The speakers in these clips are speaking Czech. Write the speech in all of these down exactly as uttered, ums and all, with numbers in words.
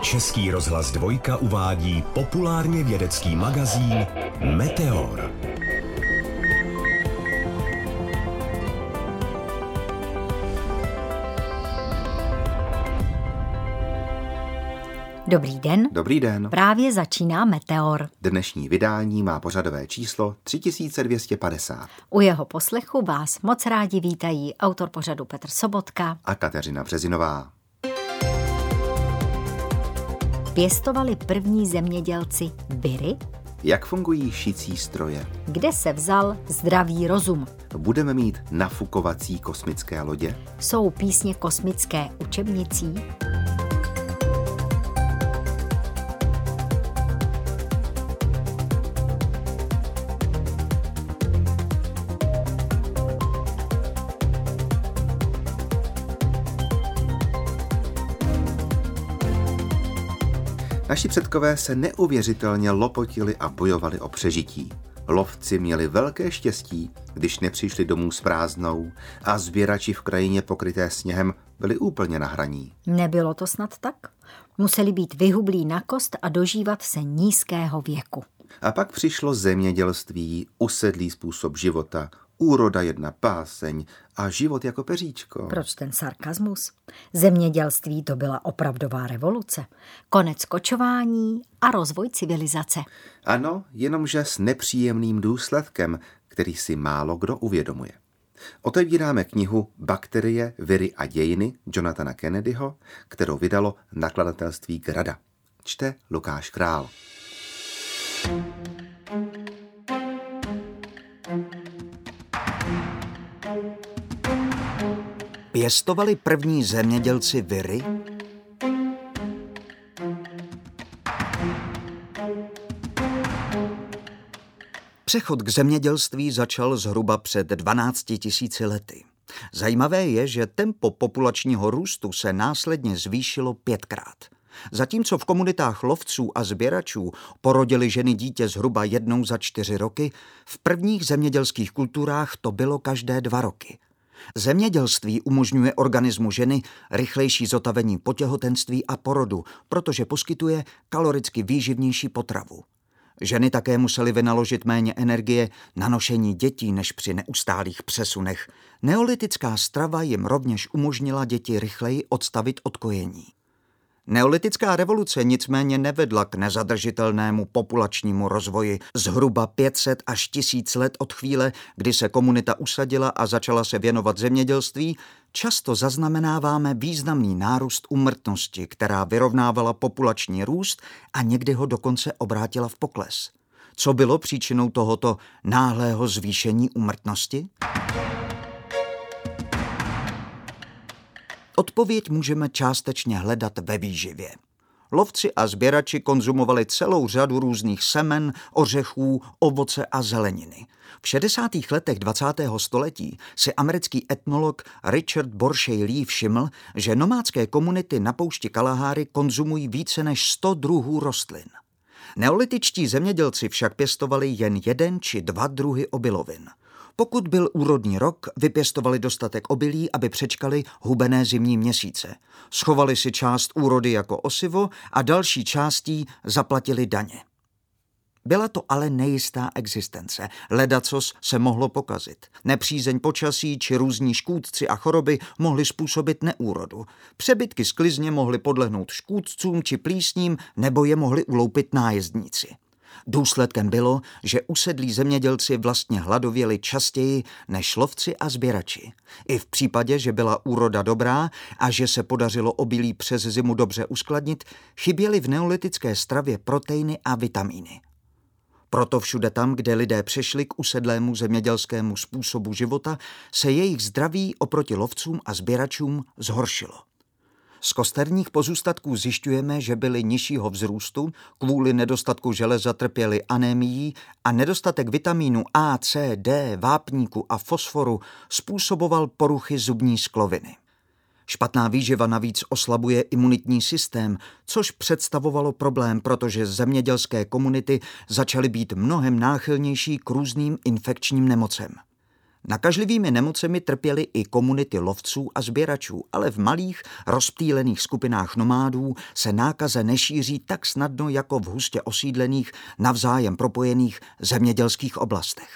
Český rozhlas Dvojka uvádí populárně vědecký magazín Meteor. Dobrý den. Dobrý den. Právě začíná Meteor. Dnešní vydání má pořadové číslo tři tisíce dvě stě padesát. U jeho poslechu vás moc rádi vítají autor pořadu Petr Sobotka a Kateřina Březinová. Pěstovali první zemědělci viry? Jak fungují šicí stroje? Kde se vzal zdravý rozum? Budeme mít nafukovací kosmické lodě? Jsou písně kosmické učebnicí? Naši předkové se neuvěřitelně lopotili a bojovali o přežití. Lovci měli velké štěstí, když nepřišli domů s prázdnou a sběrači v krajině pokryté sněhem byli úplně na hraní. Nebylo to snad tak? Museli být vyhublí na kost a dožívat se nízkého věku. A pak přišlo zemědělství, usedlý způsob života, úroda jedna páseň a život jako peříčko. Proč ten sarkazmus? Zemědělství to byla opravdová revoluce. Konec kočování a rozvoj civilizace. Ano, jenomže s nepříjemným důsledkem, který si málo kdo uvědomuje. Otevíráme knihu Bakterie, viry a dějiny Jonathana Kennedyho, kterou vydalo nakladatelství Grada. Čte Lukáš Král. Pěstovali první zemědělci viry? Přechod k zemědělství začal zhruba před dvanácti tisíci lety. Zajímavé je, že tempo populačního růstu se následně zvýšilo pětkrát. Zatímco v komunitách lovců a sběračů porodily ženy dítě zhruba jednou za čtyři roky, v prvních zemědělských kulturách to bylo každé dva roky. Zemědělství umožňuje organismu ženy rychlejší zotavení po těhotenství a porodu, protože poskytuje kaloricky výživnější potravu. Ženy také musely vynaložit méně energie na nošení dětí než při neustálých přesunech. Neolitická strava jim rovněž umožnila děti rychleji odstavit od kojení. Neolitická revoluce nicméně nevedla k nezadržitelnému populačnímu rozvoji. Zhruba pět set až tisíc let od chvíle, kdy se komunita usadila a začala se věnovat zemědělství, často zaznamenáváme významný nárůst úmrtnosti, která vyrovnávala populační růst a někdy ho dokonce obrátila v pokles. Co bylo příčinou tohoto náhlého zvýšení úmrtnosti? Odpověď můžeme částečně hledat ve výživě. Lovci a sběrači konzumovali celou řadu různých semen, ořechů, ovoce a zeleniny. V šedesátých letech dvacátého století si americký etnolog Richard Borshay Lee všiml, že nomádské komunity na poušti Kalahari konzumují více než sto druhů rostlin. Neolitičtí zemědělci však pěstovali jen jeden či dva druhy obilovin. Pokud byl úrodný rok, vypěstovali dostatek obilí, aby přečkali hubené zimní měsíce. Schovali si část úrody jako osivo a další částí zaplatili daně. Byla to ale nejistá existence. Ledacos se mohlo pokazit. Nepřízeň počasí či různí škůdci a choroby mohly způsobit neúrodu. Přebytky sklizně mohly podlehnout škůdcům či plísním nebo je mohli uloupit nájezdníci. Důsledkem bylo, že usedlí zemědělci vlastně hladověli častěji než lovci a sběrači. I v případě, že byla úroda dobrá a že se podařilo obilí přes zimu dobře uskladnit, chyběly v neolitické stravě proteiny a vitamíny. Proto všude tam, kde lidé přešli k usedlému zemědělskému způsobu života, se jejich zdraví oproti lovcům a sběračům zhoršilo. Z kosterních pozůstatků zjišťujeme, že byli nižšího vzrůstu, kvůli nedostatku železa trpěli anémií a nedostatek vitamínu A, C, D, vápníku a fosforu způsoboval poruchy zubní skloviny. Špatná výživa navíc oslabuje imunitní systém, což představovalo problém, protože zemědělské komunity začaly být mnohem náchylnější k různým infekčním nemocem. Nakažlivými nemocemi trpěly i komunity lovců a sběračů, ale v malých, rozptýlených skupinách nomádů se nákaza nešíří tak snadno jako v hustě osídlených, navzájem propojených zemědělských oblastech.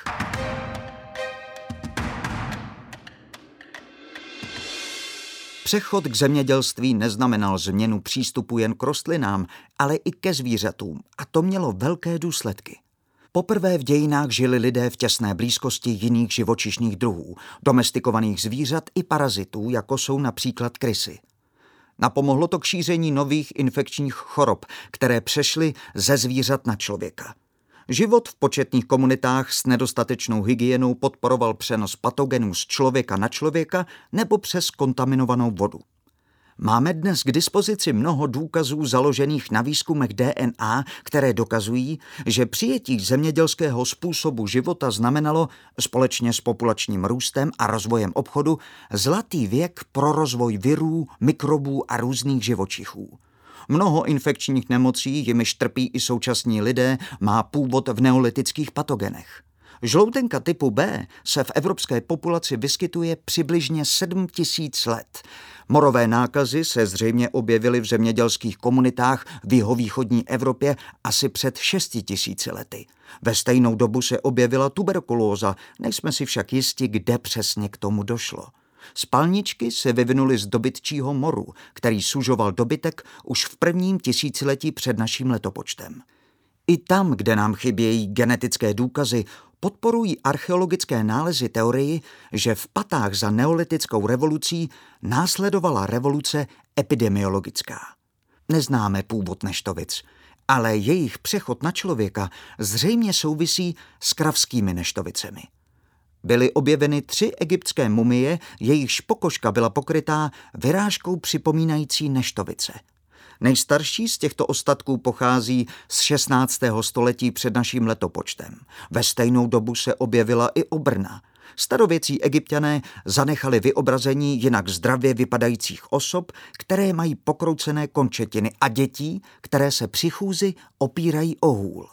Přechod k zemědělství neznamenal změnu přístupu jen k rostlinám, ale i ke zvířatům, a to mělo velké důsledky. Poprvé v dějinách žili lidé v těsné blízkosti jiných živočišných druhů, domestikovaných zvířat i parazitů, jako jsou například krysy. Napomohlo to k šíření nových infekčních chorob, které přešly ze zvířat na člověka. Život v početných komunitách s nedostatečnou hygienou podporoval přenos patogenů z člověka na člověka nebo přes kontaminovanou vodu. Máme dnes k dispozici mnoho důkazů založených na výzkumech D N A, které dokazují, že přijetí zemědělského způsobu života znamenalo společně s populačním růstem a rozvojem obchodu zlatý věk pro rozvoj virů, mikrobů a různých živočichů. Mnoho infekčních nemocí, jimiž trpí i současní lidé, má původ v neolitických patogenech. Žloutenka typu B se v evropské populaci vyskytuje přibližně sedm tisíc let. Morové nákazy se zřejmě objevily v zemědělských komunitách v jihovýchodní Evropě asi před šesti tisíci lety. Ve stejnou dobu se objevila tuberkulóza, nejsme si však jisti, kde přesně k tomu došlo. Spalničky se vyvinuly z dobytčího moru, který sužoval dobytek už v prvním tisíciletí před naším letopočtem. I tam, kde nám chybějí genetické důkazy, podporují archeologické nálezy teorii, že v patách za neolitickou revolucí následovala revoluce epidemiologická. Neznáme původ neštovic, ale jejich přechod na člověka zřejmě souvisí s kravskými neštovicemi. Byly objeveny tři egyptské mumie, jejichž pokožka byla pokrytá vyrážkou připomínající neštovice. Nejstarší z těchto ostatků pochází z šestnáctého století před naším letopočtem. Ve stejnou dobu se objevila i obrna. Starověcí Egypťané zanechali vyobrazení jinak zdravě vypadajících osob, které mají pokroucené končetiny, a dětí, které se při chůzi opírají o hůl.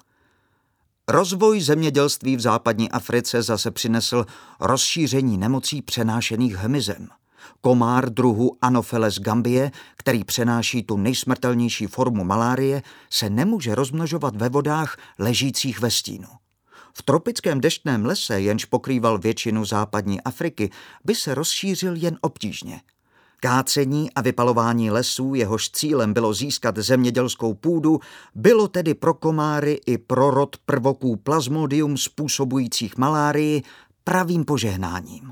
Rozvoj zemědělství v západní Africe zase přinesl rozšíření nemocí přenášených hmyzem. Komár druhu Anopheles gambie, který přenáší tu nejsmrtelnější formu malárie, se nemůže rozmnožovat ve vodách ležících ve stínu. V tropickém deštném lese, jenž pokrýval většinu západní Afriky, by se rozšířil jen obtížně. Kácení a vypalování lesů, jehož cílem bylo získat zemědělskou půdu, bylo tedy pro komáry i pro rod prvoků Plasmodium způsobujících malárii pravým požehnáním.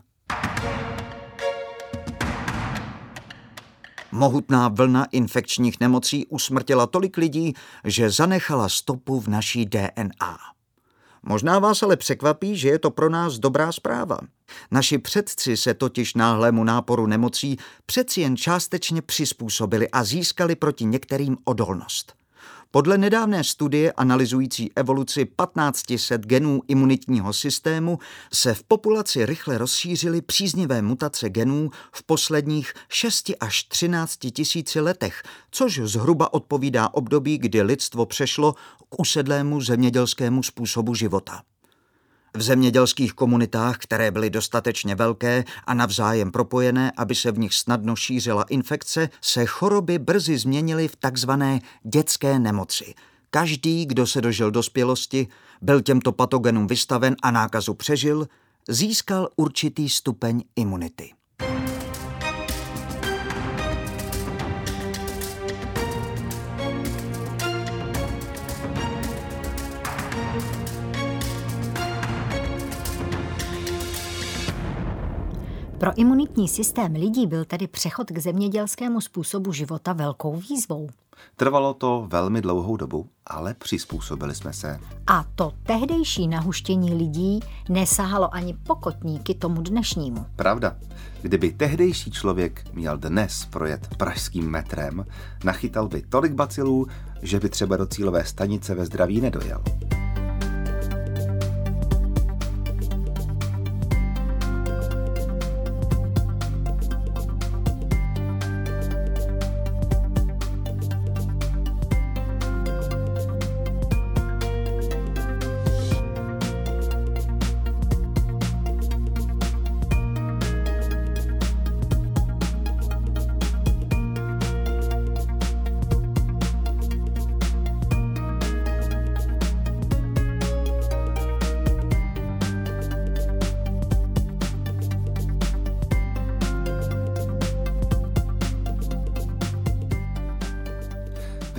Mohutná vlna infekčních nemocí usmrtila tolik lidí, že zanechala stopu v naší D N A. Možná vás ale překvapí, že je to pro nás dobrá zpráva. Naši předci se totiž náhlému náporu nemocí přeci jen částečně přizpůsobili a získali proti některým odolnost. Podle nedávné studie analyzující evoluci patnáct set genů imunitního systému se v populaci rychle rozšířily příznivé mutace genů v posledních šesti až třinácti tisíci letech, což zhruba odpovídá období, kdy lidstvo přešlo k usedlému zemědělskému způsobu života. V zemědělských komunitách, které byly dostatečně velké a navzájem propojené, aby se v nich snadno šířila infekce, se choroby brzy změnily v takzvané dětské nemoci. Každý, kdo se dožil dospělosti, byl těmto patogenům vystaven a nákazu přežil, získal určitý stupeň imunity. Pro imunitní systém lidí byl tedy přechod k zemědělskému způsobu života velkou výzvou. Trvalo to velmi dlouhou dobu, ale přizpůsobili jsme se. A to tehdejší nahuštění lidí nesahalo ani po kotníky tomu dnešnímu. Pravda. Kdyby tehdejší člověk měl dnes projet pražským metrem, nachytal by tolik bacilů, že by třeba do cílové stanice ve zdraví nedojel.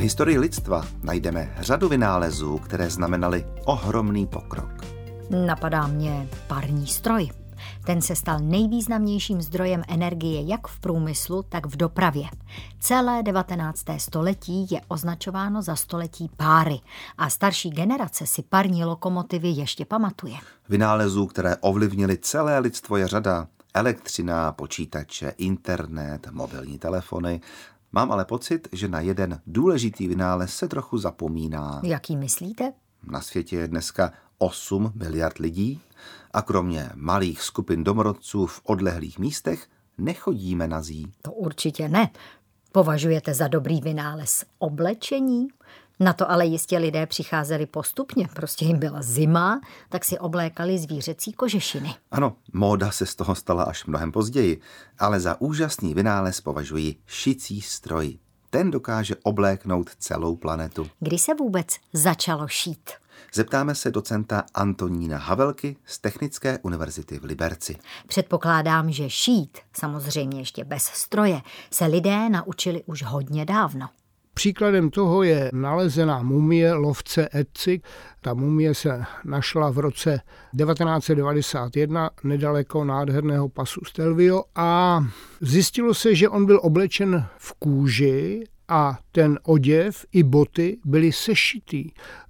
historii lidstva najdeme řadu vynálezů, které znamenaly ohromný pokrok. Napadá mě parní stroj. Ten se stal nejvýznamnějším zdrojem energie jak v průmyslu, tak v dopravě. Celé devatenácté století je označováno za století páry a starší generace si parní lokomotivy ještě pamatuje. Vynálezů, které ovlivnily celé lidstvo, je řada. Elektřina, počítače, internet, mobilní telefony. Mám ale pocit, že na jeden důležitý vynález se trochu zapomíná. Jaký myslíte? Na světě je dneska osm miliard lidí a kromě malých skupin domorodců v odlehlých místech nechodíme na zí. To určitě ne. Považujete za dobrý vynález oblečení? Na to ale jistě lidé přicházeli postupně. Prostě jim byla zima, tak si oblékali zvířecí kožešiny. Ano, móda se z toho stala až mnohem později, ale za úžasný vynález považuji šicí stroj. Ten dokáže obléknout celou planetu. Kdy se vůbec začalo šít? Zeptáme se docenta Antonína Havelky z Technické univerzity v Liberci. Předpokládám, že šít, samozřejmě ještě bez stroje, se lidé naučili už hodně dávno. Příkladem toho je nalezená mumie lovce Etzy. Ta mumie se našla v roce devatenáct set devadesát jedna nedaleko nádherného pasu Stelvio a zjistilo se, že on byl oblečen v kůži a ten oděv i boty byly sešitý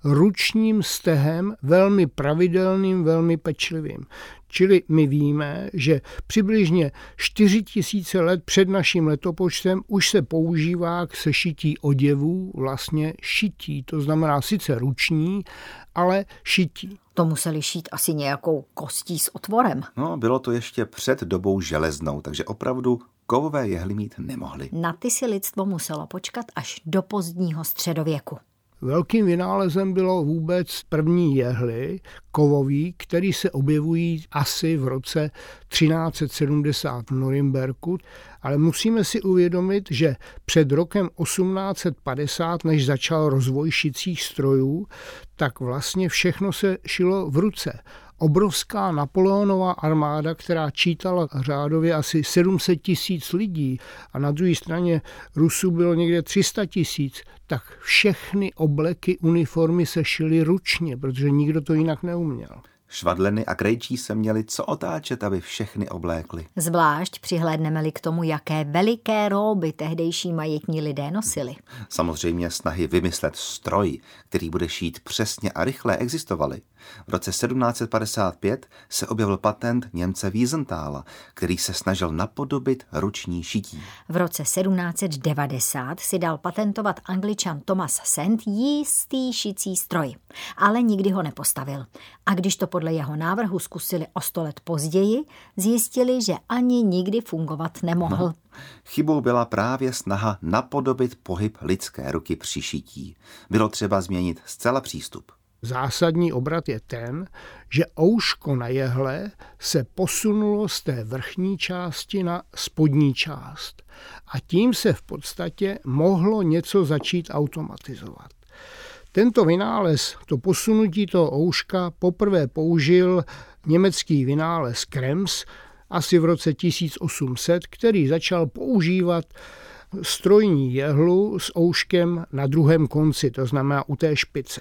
ručním stehem, velmi pravidelným, velmi pečlivým. Čili my víme, že přibližně čtyři tisíce let před naším letopočtem už se používá k sešití oděvů vlastně šití. To znamená sice ruční, ale šití. To museli šít asi nějakou kostí s otvorem. No, bylo to ještě před dobou železnou, takže opravdu kovové jehly mít nemohli. Na ty si lidstvo muselo počkat až do pozdního středověku. Velkým vynálezem bylo vůbec první jehly kovový, který se objevují asi v roce třináct set sedmdesát v Norimberku, ale musíme si uvědomit, že před rokem osmnáct set padesát, než začal rozvoj šicích strojů, tak vlastně všechno se šilo v ruce. Obrovská Napoleonova armáda, která čítala řádově asi sedm set tisíc lidí a na druhé straně Rusů bylo někde tři sta tisíc, tak všechny obleky, uniformy se šily ručně, protože nikdo to jinak neuměl. Švadleny a krejčí se měli co otáčet, aby všechny oblékli. Zvlášť přihlédneme-li k tomu, jaké veliké róby tehdejší majetní lidé nosili. Samozřejmě snahy vymyslet stroj, který bude šít přesně a rychle, existovaly. V roce sedmnáct set padesát pět se objevil patent Němce Wiesenthala, který se snažil napodobit ruční šití. V roce sedmnáct set devadesát si dal patentovat Angličan Thomas Sand jistý šicí stroj, ale nikdy ho nepostavil. A když to podle jeho návrhu zkusili o sto let později, zjistili, že ani nikdy fungovat nemohl. No, chybou byla právě snaha napodobit pohyb lidské ruky při šití. Bylo třeba změnit zcela přístup. Zásadní obrat je ten, že ouško na jehle se posunulo z té vrchní části na spodní část. A tím se v podstatě mohlo něco začít automatizovat. Tento vynález, to posunutí toho ouška, poprvé použil německý vynález Krems asi v roce tisíc osm set, který začal používat strojní jehlu s ouškem na druhém konci, to znamená u té špice.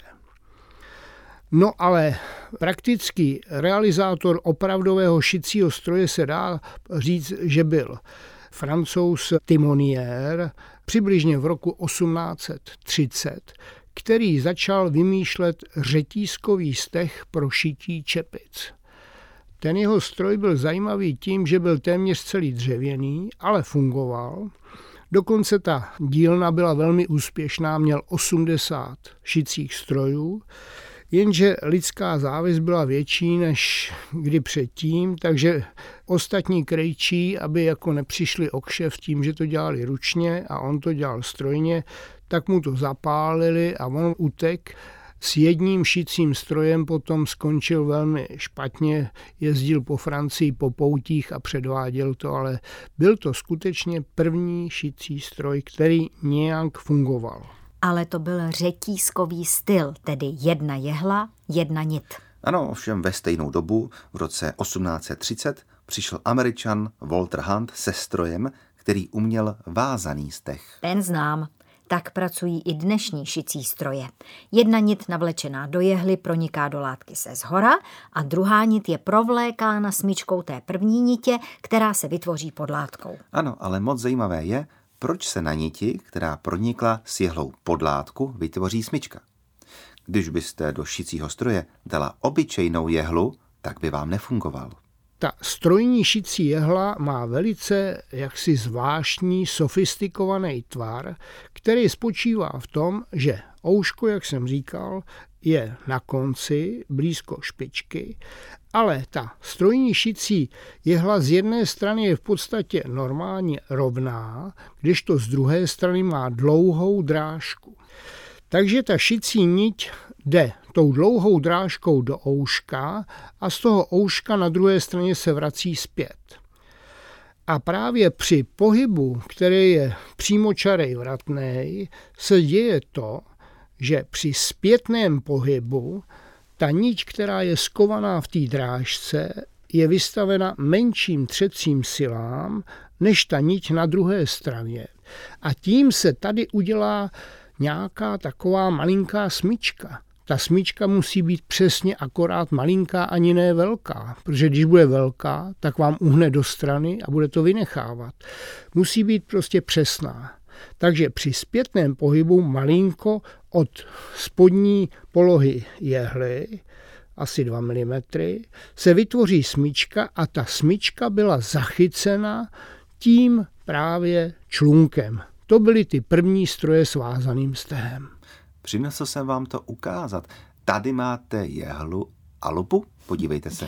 No ale praktický realizátor opravdového šicího stroje se dá říct, že byl Francouz Timonier přibližně v roku osmnáct set třicet, který začal vymýšlet řetízkový steh pro šití čepic. Ten jeho stroj byl zajímavý tím, že byl téměř celý dřevěný, ale fungoval. Dokonce ta dílna byla velmi úspěšná, měl osmdesát šicích strojů, jenže lidská závist byla větší než kdy předtím, takže ostatní krejčí, aby jako nepřišli o kšeft tím, že to dělali ručně a on to dělal strojně, tak mu to zapálili a on utek. S jedním šicím strojem potom skončil velmi špatně, jezdil po Francii po poutích a předváděl to, ale byl to skutečně první šicí stroj, který nějak fungoval. Ale to byl řetízkový styl, tedy jedna jehla, jedna nit. Ano, ovšem ve stejnou dobu, v roce osmnáct set třicet, přišel Američan Walter Hunt se strojem, který uměl vázaný steh. Ten znám. Tak pracují i dnešní šicí stroje. Jedna nit navlečená do jehly proniká do látky se zhora a druhá nit je provlékána smyčkou té první nitě, která se vytvoří pod látkou. Ano, ale moc zajímavé je, proč se na niti, která pronikla s jehlou pod látku, vytvoří smyčka. Když byste do šicího stroje dala obyčejnou jehlu, tak by vám nefungoval. Ta strojní šicí jehla má velice jaksi zvláštní, sofistikovaný tvar, který spočívá v tom, že ouško, jak jsem říkal, je na konci, blízko špičky, ale ta strojní šicí jehla z jedné strany je v podstatě normálně rovná, kdežto z druhé strany má dlouhou drážku. Takže ta šicí niť jde tou dlouhou drážkou do ouška a z toho ouška na druhé straně se vrací zpět. A právě při pohybu, který je přímočarej vratnej, se děje to, že při zpětném pohybu ta niť, která je skovaná v té drážce, je vystavena menším třecím silám než ta niť na druhé straně. A tím se tady udělá nějaká taková malinká smyčka. Ta smyčka musí být přesně akorát malinká, ani ne velká, protože když bude velká, tak vám uhne do strany a bude to vynechávat. Musí být prostě přesná. Takže při zpětném pohybu malinko od spodní polohy jehly, asi dva milimetry, se vytvoří smyčka a ta smyčka byla zachycena tím právě člunkem. To byly ty první stroje s vázaným stehem. Přinesl jsem vám to ukázat. Tady máte jehlu a lupu, podívejte se.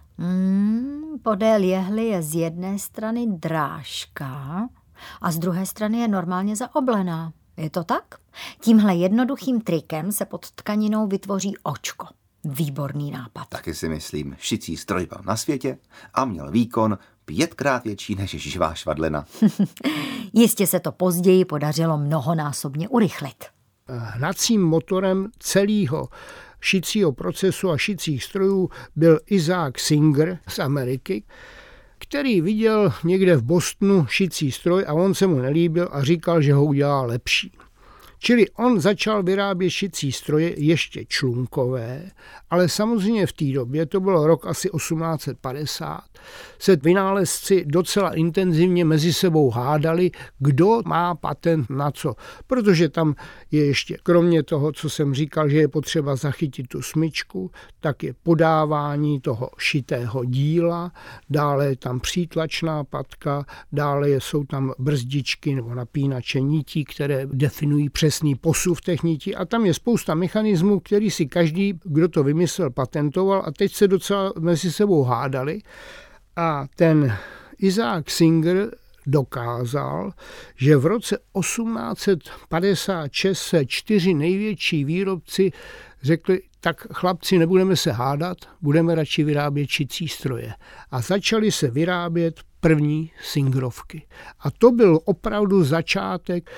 Hmm, podél jehly je z jedné strany drážka a z druhé strany je normálně zaoblená. Je to tak? Tímhle jednoduchým trikem se pod tkaninou vytvoří očko. Výborný nápad. Taky si myslím, šicí stroj byl na světě a měl výkon pětkrát větší než živá švadlena. Jistě se to později podařilo mnohonásobně urychlit. Hnacím motorem celého šicího procesu a šicích strojů byl Isaac Singer z Ameriky, který viděl někde v Bostonu šicí stroj a on se mu nelíbil a říkal, že ho udělá lepší. Čili on začal vyrábět šicí stroje ještě člunkové, ale samozřejmě v té době, to bylo rok asi osmnáct set padesát, se vynálezci docela intenzivně mezi sebou hádali, kdo má patent na co. Protože tam je ještě, kromě toho, co jsem říkal, že je potřeba zachytit tu smyčku, tak je podávání toho šitého díla, dále je tam přítlačná patka, dále jsou tam brzdičky nebo napínače nití, které definují přesný posuv těch nití a tam je spousta mechanismů, který si každý, kdo to vymyslel, patentoval a teď se docela mezi sebou hádali. A ten Isaac Singer dokázal, že v roce osmnáct set padesát šest se čtyři největší výrobci řekli, tak chlapci, nebudeme se hádat, budeme radši vyrábět šicí stroje. A začaly se vyrábět první Singerovky. A to byl opravdu začátek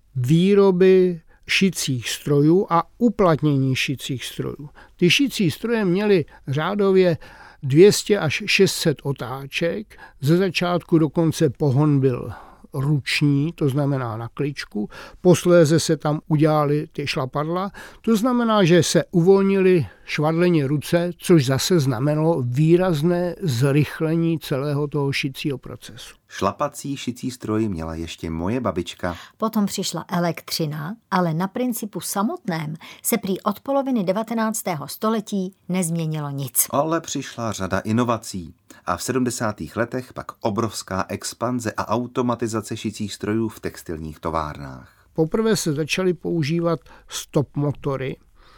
výroby šicích strojů a uplatnění šicích strojů. Ty šicí stroje měly řádově dvě stě až šest set otáček, ze začátku dokonce pohon byl ruční, to znamená na kličku, posléze se tam udělaly ty šlapadla, to znamená, že se uvolnily švadleně ruce, což zase znamenalo výrazné zrychlení celého toho šicího procesu. Šlapací šicí stroj měla ještě moje babička. Potom přišla elektřina, ale na principu samotném se prý od poloviny devatenáctého století nezměnilo nic. Ale přišla řada inovací a v sedmdesátých letech pak obrovská expanze a automatizace šicích strojů v textilních továrnách. Poprvé se začaly používat stop motory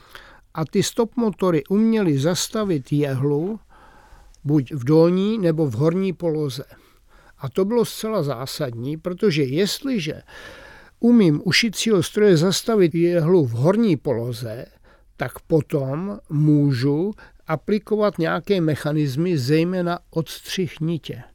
a ty stop motory uměly zastavit jehlu buď v dolní nebo v horní poloze. A to bylo zcela zásadní, protože jestliže umím u šicího stroje zastavit jehlu v horní poloze, tak potom můžu aplikovat nějaké mechanismy, zejména odstřih nitě.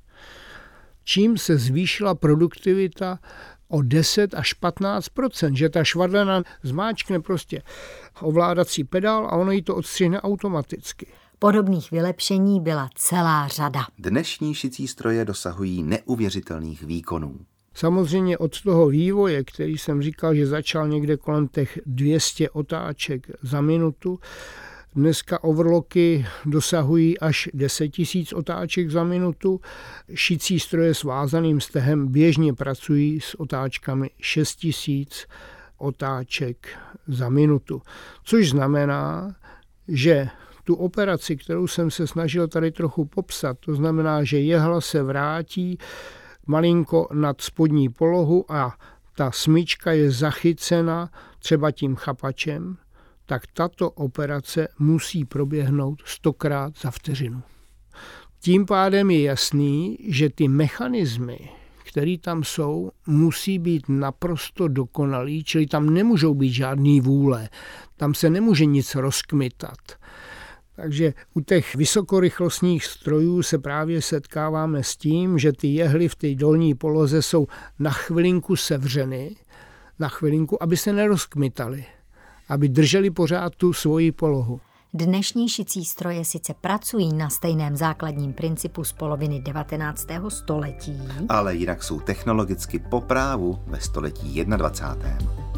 Čím se zvýšila produktivita o deset až patnáct procent, že ta švadlena zmáčkne prostě ovládací pedál a ono jí to odstřihne automaticky. Podobných vylepšení byla celá řada. Dnešní šicí stroje dosahují neuvěřitelných výkonů. Samozřejmě od toho vývoje, který jsem říkal, že začal někde kolem těch dvě stě otáček za minutu, dneska overlocky dosahují až deset tisíc otáček za minutu. Šicí stroje s vázaným stehem běžně pracují s otáčkami šest tisíc otáček za minutu. Což znamená, že tu operaci, kterou jsem se snažil tady trochu popsat, to znamená, že jehla se vrátí malinko nad spodní polohu a ta smyčka je zachycena třeba tím chapačem, tak tato operace musí proběhnout stokrát za vteřinu. Tím pádem je jasný, že ty mechanismy, které tam jsou, musí být naprosto dokonalý, čili tam nemůžou být žádný vůle, tam se nemůže nic rozkmitat. Takže u těch vysokorychlostních strojů se právě setkáváme s tím, že ty jehly v té dolní poloze jsou na chvilinku sevřeny, na chvilinku, aby se nerozkmitaly, aby drželi pořád tu svoji polohu. Dnešní šicí stroje sice pracují na stejném základním principu z poloviny devatenáctého století, ale jinak jsou technologicky po právu ve století dvacátém prvním.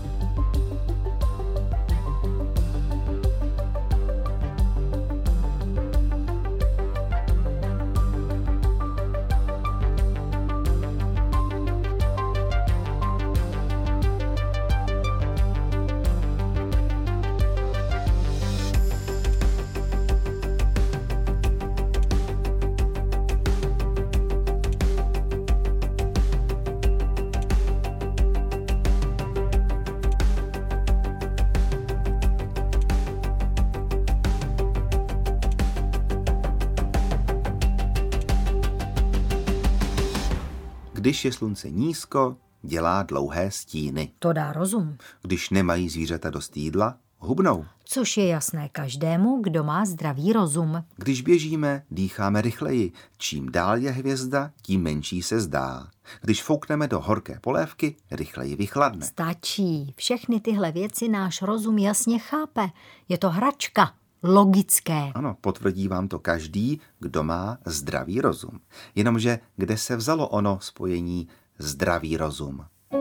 Když je slunce nízko, dělá dlouhé stíny. To dá rozum. Když nemají zvířata dost jídla, hubnou. Což je jasné každému, kdo má zdravý rozum. Když běžíme, dýcháme rychleji. Čím dál je hvězda, tím menší se zdá. Když foukneme do horké polévky, rychleji vychladne. Stačí. Všechny tyhle věci náš rozum jasně chápe. Je to hračka. Logické. Ano, potvrdí vám to každý, kdo má zdravý rozum. Jenomže kde se vzalo ono spojení zdravý rozum?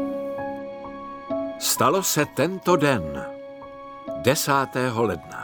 Stalo se tento den, desátého ledna.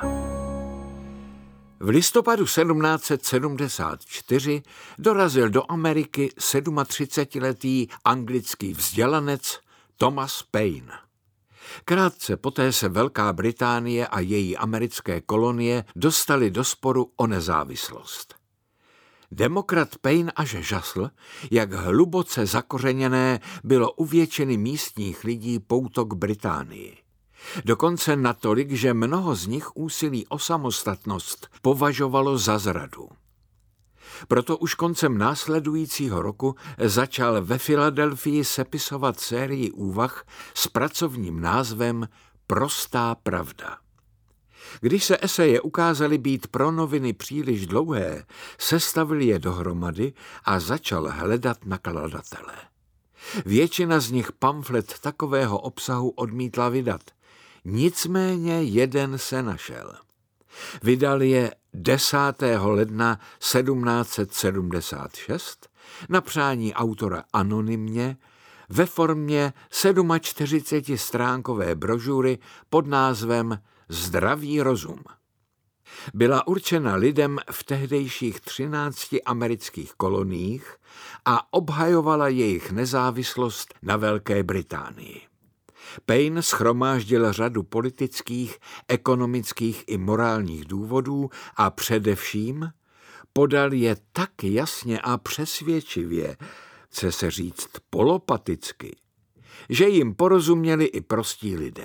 V listopadu sedmnáct set sedmdesát čtyři dorazil do Ameriky třicetisedmiletý anglický vzdělanec Thomas Paine. Krátce poté se Velká Británie a její americké kolonie dostaly do sporu o nezávislost. Demokrat Paine až žasl, jak hluboce zakořeněné bylo u většiny místních lidí pouto k Británii. Dokonce natolik, že mnoho z nich úsilí o samostatnost považovalo za zradu. Proto už koncem následujícího roku začal ve Filadelfii sepisovat sérii úvah s pracovním názvem Prostá pravda. Když se eseje ukázaly být pro noviny příliš dlouhé, sestavil je dohromady a začal hledat nakladatele. Většina z nich pamflet takového obsahu odmítla vydat. Nicméně jeden se našel. Vydal je desátého ledna sedmnáct set sedmdesát šest na přání autora anonymně ve formě čtyřicetisedmistránkové brožury pod názvem Zdravý rozum. Byla určena lidem v tehdejších třinácti amerických koloniích a obhajovala jejich nezávislost na Velké Británii. Paine shromáždil řadu politických, ekonomických i morálních důvodů a především podal je tak jasně a přesvědčivě, chce se říct polopaticky, že jim porozuměli i prostí lidé.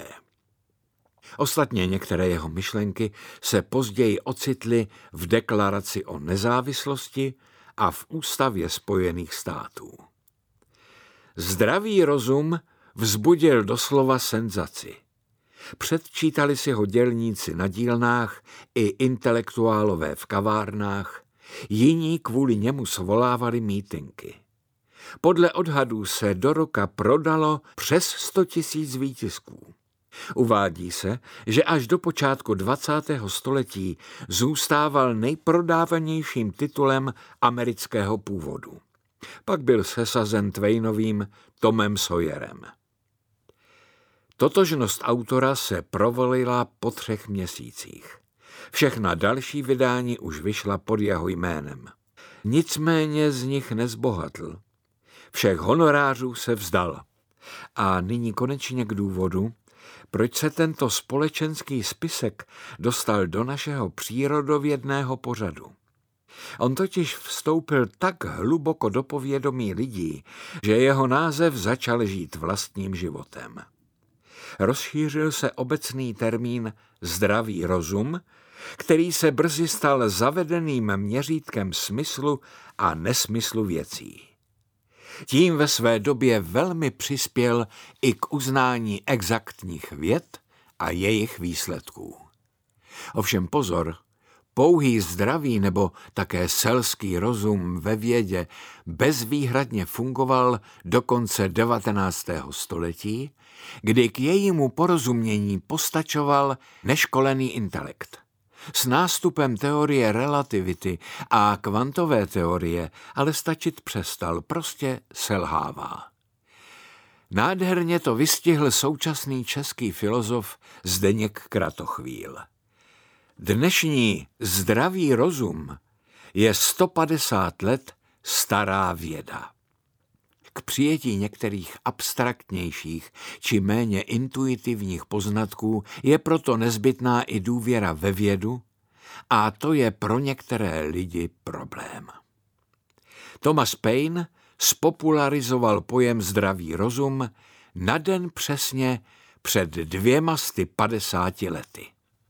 Ostatně některé jeho myšlenky se později ocitly v deklaraci o nezávislosti a v Ústavě Spojených států. Zdravý rozum vzbudil doslova senzaci. Předčítali si ho dělníci na dílnách i intelektuálové v kavárnách, jiní kvůli němu svolávali mítinky. Podle odhadů se do roka prodalo přes sto tisíc výtisků. Uvádí se, že až do počátku dvacátého století zůstával nejprodávanějším titulem amerického původu. Pak byl sesazen Twainovým Tomem Sawyerem. Totožnost autora se provalila po třech měsících. Všechna další vydání už vyšla pod jeho jménem. Nicméně z nich nezbohatl. Všech honorářů se vzdal. A nyní konečně k důvodu, proč se tento společenský spisek dostal do našeho přírodovědného pořadu. On totiž vstoupil tak hluboko do povědomí lidí, že jeho název začal žít vlastním životem. Rozšířil se obecný termín zdravý rozum, který se brzy stal zavedeným měřítkem smyslu a nesmyslu věcí. Tím ve své době velmi přispěl i k uznání exaktních věd a jejich výsledků. Ovšem pozor, pouhý zdravý nebo také selský rozum ve vědě bezvýhradně fungoval do konce devatenáctého století, kdy k jejímu porozumění postačoval neškolený intelekt. S nástupem teorie relativity a kvantové teorie ale stačit přestal, prostě selhává. Nádherně to vystihl současný český filozof Zdeněk Kratochvíl. Dnešní zdravý rozum je sto padesát let stará věda. K přijetí některých abstraktnějších či méně intuitivních poznatků je proto nezbytná i důvěra ve vědu, a to je pro některé lidi problém. Thomas Paine spopularizoval pojem zdravý rozum na den přesně před dvěma sty padesáti lety.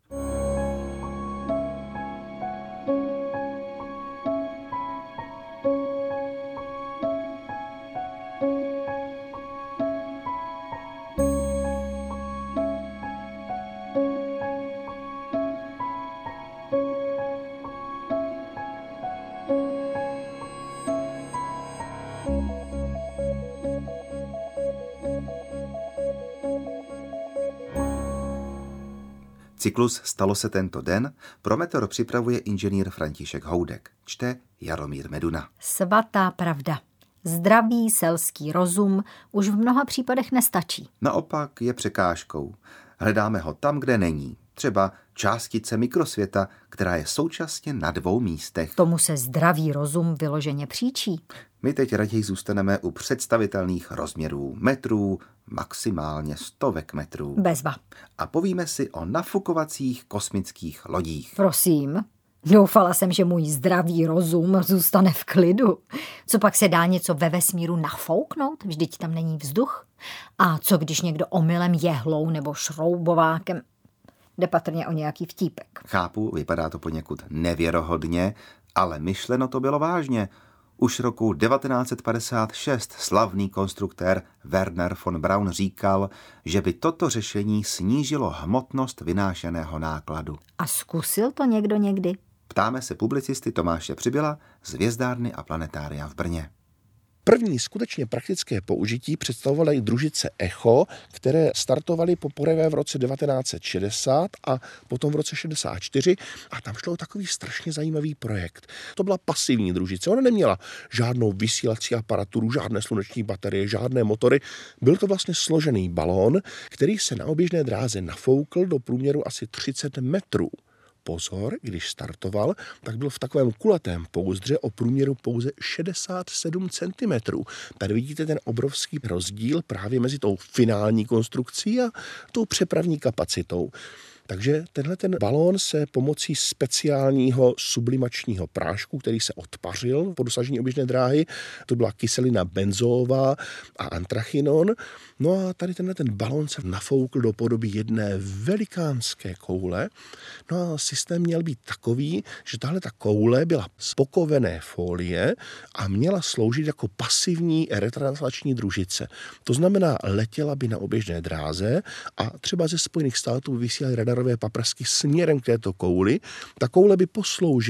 Cyklus Stalo se tento den pro Meteor připravuje inženýr František Houdek. Čte Jaromír Meduna. Svatá pravda. Zdravý selský rozum už v mnoha případech nestačí. Naopak je překážkou. Hledáme ho tam, kde není. Třeba částice mikrosvěta, která je současně na dvou místech. Tomu se zdravý rozum vyloženě příčí. My teď raději zůstaneme u představitelných rozměrů metrů, maximálně stovek metrů. Bezva. A povíme si o nafukovacích kosmických lodích. Prosím. Doufala jsem, že můj zdravý rozum zůstane v klidu. Co pak se dá něco ve vesmíru nafouknout? Vždyť tam není vzduch. A co když někdo omylem jehlou nebo šroubovákem? Jde patrně o nějaký vtípek. Chápu, vypadá to poněkud nevěrohodně, ale myšleno to bylo vážně. Už roku devatenáct set padesát šest slavný konstruktér Werner von Braun říkal, že by toto řešení snížilo hmotnost vynášeného nákladu. A zkusil to někdo někdy? Ptáme se publicisty Tomáše Přibyla z Hvězdárny a planetária v Brně. První skutečně praktické použití představovaly družice Echo, které startovaly poprvé v roce devatenáct set šedesát a potom v roce šedesát čtyři a tam šlo o takový strašně zajímavý projekt. To byla pasivní družice, ona neměla žádnou vysílací aparaturu, žádné sluneční baterie, žádné motory. Byl to vlastně složený balón, který se na oběžné dráze nafoukl do průměru asi třicet metrů. Pozor, když startoval, tak byl v takovém kulatém pouzdře o průměru pouze šedesát sedm centimetrů. Tady vidíte ten obrovský rozdíl právě mezi tou finální konstrukcí a tou přepravní kapacitou. Takže tenhle ten balón se pomocí speciálního sublimačního prášku, který se odpařil po dosažení oběžné dráhy, to byla kyselina benzoová a antrachinon. No a tady tenhle ten balón se nafoukl do podoby jedné velikánské koule. No a systém měl být takový, že tahle ta koule byla z pokovené folie a měla sloužit jako pasivní retranslační družice. To znamená, letěla by na oběžné dráze a třeba ze Spojených států vysílali radarové paprsky směrem k této kouli. Ta koule by posloužila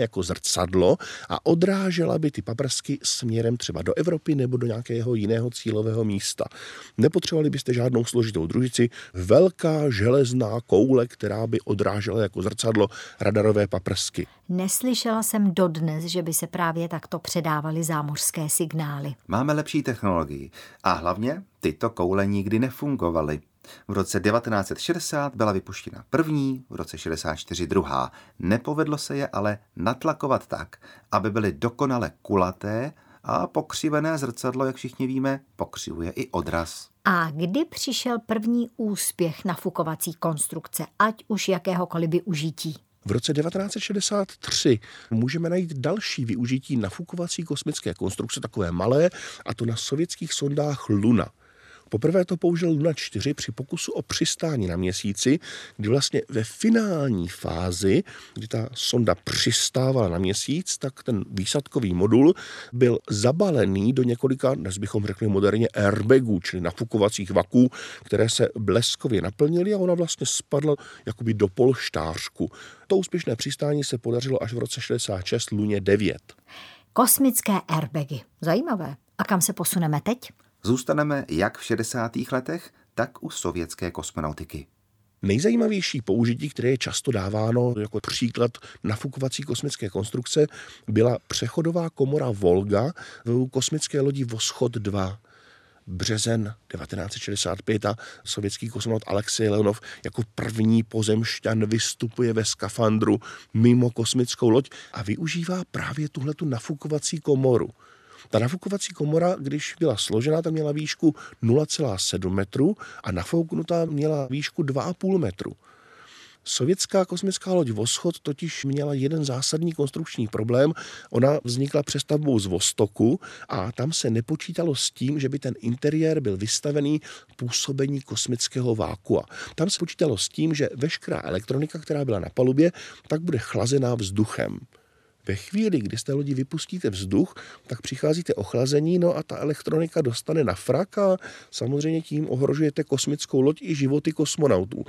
jako zrcadlo a odrážela by ty paprsky směrem třeba do Evropy nebo do nějakého jiného cílového místa. Nepotřebovali byste žádnou složitou družici, velká železná koule, která by odrážela jako zrcadlo radarové paprsky. Neslyšela jsem dodnes, že by se právě takto předávaly zámořské signály. Máme lepší technologii a hlavně tyto koule nikdy nefungovaly. V roce devatenáct set šedesát byla vypuštěna první, v roce šedesát čtyři druhá. Nepovedlo se je ale natlakovat tak, aby byly dokonale kulaté a pokřivené zrcadlo, jak všichni víme, pokřivuje i odraz. A kdy přišel první úspěch nafukovací konstrukce, ať už jakéhokoliv využití? V roce devatenáct set šedesát tři můžeme najít další využití nafukovací kosmické konstrukce, takové malé, a to na sovětských sondách Luna. Poprvé to použil Luna čtyři při pokusu o přistání na Měsíci, kdy vlastně ve finální fázi, kdy ta sonda přistávala na Měsíc, tak ten výsadkový modul byl zabalený do několika, dnes bychom řekli moderně, airbagů, čili nafukovacích vaků, které se bleskově naplnily a ona vlastně spadla jakoby do polštářku. To úspěšné přistání se podařilo až v roce šedesát šest Luně devět. Kosmické airbagy. Zajímavé. A kam se posuneme teď? Zůstaneme jak v šedesátých letech, tak u sovětské kosmonautiky. Nejzajímavější použití, které je často dáváno jako příklad nafukovací kosmické konstrukce, byla přechodová komora Volga v kosmické lodi Voschod dva. Březen devatenáct set šedesát pět a sovětský kosmonaut Alexej Leonov jako první pozemšťan vystupuje ve skafandru mimo kosmickou loď a využívá právě tuhletu nafukovací komoru. Ta nafukovací komora, když byla složena, tak měla výšku nula celá sedm metru a nafouknutá měla výšku dva a půl metru. Sovětská kosmická loď Voschod totiž měla jeden zásadní konstrukční problém. Ona vznikla přestavbou z Vostoku a tam se nepočítalo s tím, že by ten interiér byl vystavený působení kosmického vákua. Tam se počítalo s tím, že veškerá elektronika, která byla na palubě, tak bude chlazená vzduchem. Ve chvíli, kdy z té lodi vypustíte vzduch, tak přicházíte ochlazení, no a ta elektronika dostane na frak a samozřejmě tím ohrožujete kosmickou loď i životy kosmonautů.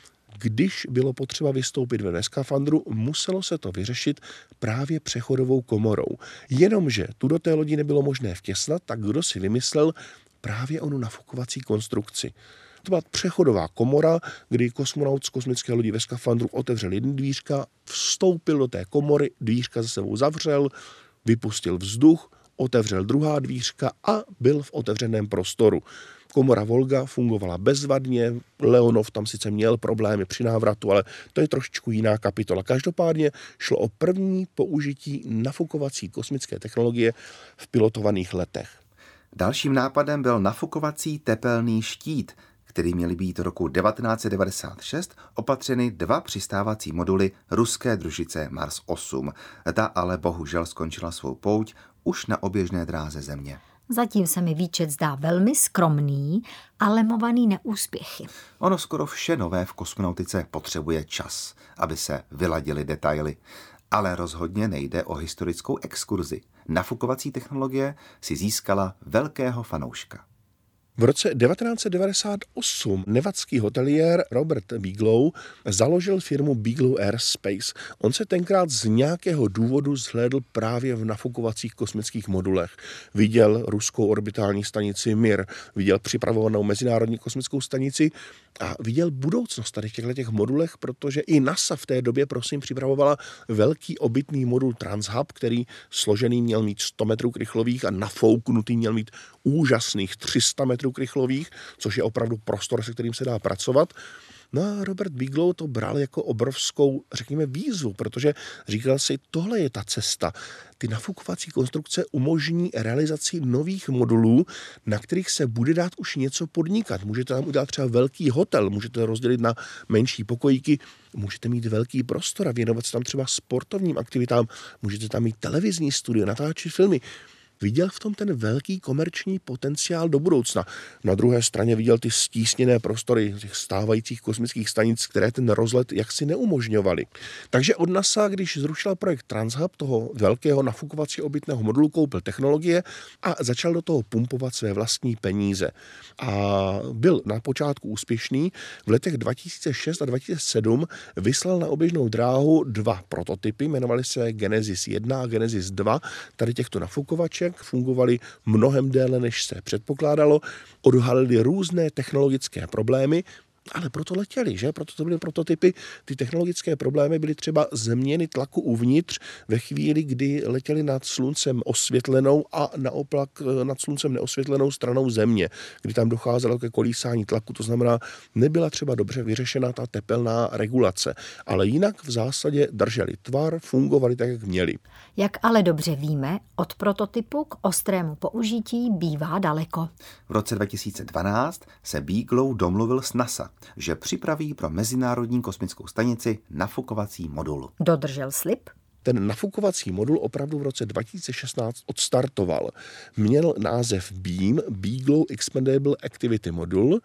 Když bylo potřeba vystoupit ve skafandru, muselo se to vyřešit právě přechodovou komorou. Jenomže tu do té lodi nebylo možné vtěsnat, tak kdo si vymyslel právě onu nafukovací konstrukci. To byla přechodová komora, kdy kosmonaut z kosmické lodi ve skafandru otevřel jedny dvířka, vstoupil do té komory, dvířka za sebou zavřel, vypustil vzduch, otevřel druhá dvířka a byl v otevřeném prostoru. Komora Volga fungovala bezvadně, Leonov tam sice měl problémy při návratu, ale to je trošičku jiná kapitola. Každopádně šlo o první použití nafukovací kosmické technologie v pilotovaných letech. Dalším nápadem byl nafukovací tepelný štít, který měly být roku devatenáct set devadesát šest opatřeny dva přistávací moduly ruské družice Mars osm. Ta ale bohužel skončila svou pouť už na oběžné dráze Země. Zatím se mi výčet zdá velmi skromný a lemovaný neúspěchy. Ono skoro vše nové v kosmonautice potřebuje čas, aby se vyladily detaily. Ale rozhodně nejde o historickou exkurzi. Nafukovací technologie si získala velkého fanouška. V roce devatenáct set devadesát osm nevadský hoteliér Robert Bigelow založil firmu Bigelow Aerospace. On se tenkrát z nějakého důvodu zhlédl právě v nafukovacích kosmických modulech. Viděl ruskou orbitální stanici Mir, viděl připravovanou mezinárodní kosmickou stanici a viděl budoucnost tady v těchto těch modulech, protože i NASA v té době, prosím, připravovala velký obytný modul Transhub, který složený měl mít sto metrů krychlových a nafouknutý měl mít úžasných tři sta metrů krychlových, což je opravdu prostor, se kterým se dá pracovat. No a Robert Bigelow to bral jako obrovskou, řekněme, výzvu, protože říkal si, tohle je ta cesta. Ty nafukovací konstrukce umožní realizaci nových modulů, na kterých se bude dát už něco podnikat. Můžete tam udělat třeba velký hotel, můžete to rozdělit na menší pokojíky, můžete mít velký prostor a věnovat se tam třeba sportovním aktivitám, můžete tam mít televizní studio, natáčet filmy. viděl v tom ten velký komerční potenciál do budoucna. Na druhé straně viděl ty stísněné prostory těch stávajících kosmických stanic, které ten rozlet jaksi neumožňovaly. Takže od NASA, když zrušila projekt Transhub, toho velkého nafukovacího obytného modulu, koupil technologie a začal do toho pumpovat své vlastní peníze. A byl na počátku úspěšný. V letech dva tisíce šest a dva tisíce sedm vyslal na oběžnou dráhu dva prototypy, jmenovaly se Genesis jedna a Genesis dva. Tady těchto nafukovaček fungovaly mnohem déle, než se předpokládalo, odhalily různé technologické problémy, ale proto letěli, že? Proto to byly prototypy. Ty technologické problémy byly třeba změny tlaku uvnitř ve chvíli, kdy letěli nad sluncem osvětlenou a naopak nad sluncem neosvětlenou stranou země, kdy tam docházelo ke kolísání tlaku, to znamená, nebyla třeba dobře vyřešena ta tepelná regulace, ale jinak v zásadě drželi tvar, fungovali tak, jak měli. Jak ale dobře víme, od prototypu k ostrému použití bývá daleko. V roce dva tisíce dvanáct se Beagle domluvil s NASA, že připraví pro Mezinárodní kosmickou stanici nafukovací modul. Dodržel slib? Ten nafukovací modul opravdu v roce dva tisíce šestnáct odstartoval. Měl název BEAM, Beagle Expandable Activity Module,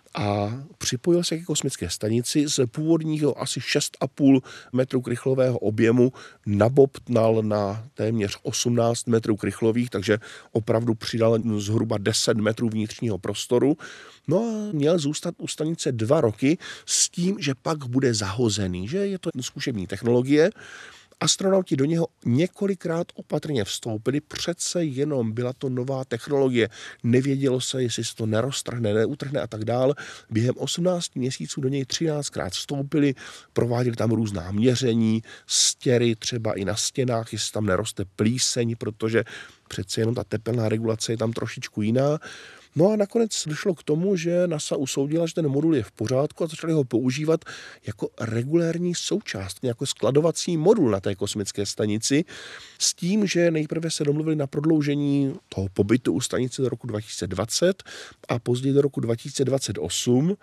a připojil se ke kosmické stanici z původního asi šest a půl metru krychlového objemu, nabobtnal na téměř osmnáct metrů krychlových, takže opravdu přidal zhruba deset metrů vnitřního prostoru. No a měl zůstat u stanice dva roky s tím, že pak bude zahozený, že je to zkušební technologie. Astronauti do něho několikrát opatrně vstoupili, přece jenom byla to nová technologie. Nevědělo se, jestli se to neroztrhne, neutrhne a tak dál. Během osmnácti měsíců do něj třináctkrát vstoupili, prováděli tam různá měření, stěry třeba i na stěnách, jestli tam neroste plíseň, protože přece jenom ta tepelná regulace je tam trošičku jiná. No a nakonec došlo k tomu, že NASA usoudila, že ten modul je v pořádku a začali ho používat jako regulérní součást, jako skladovací modul na té kosmické stanici, s tím, že nejprve se domluvili na prodloužení toho pobytu u stanice do roku dva tisíce dvacet a později do roku dva tisíce dvacet osm,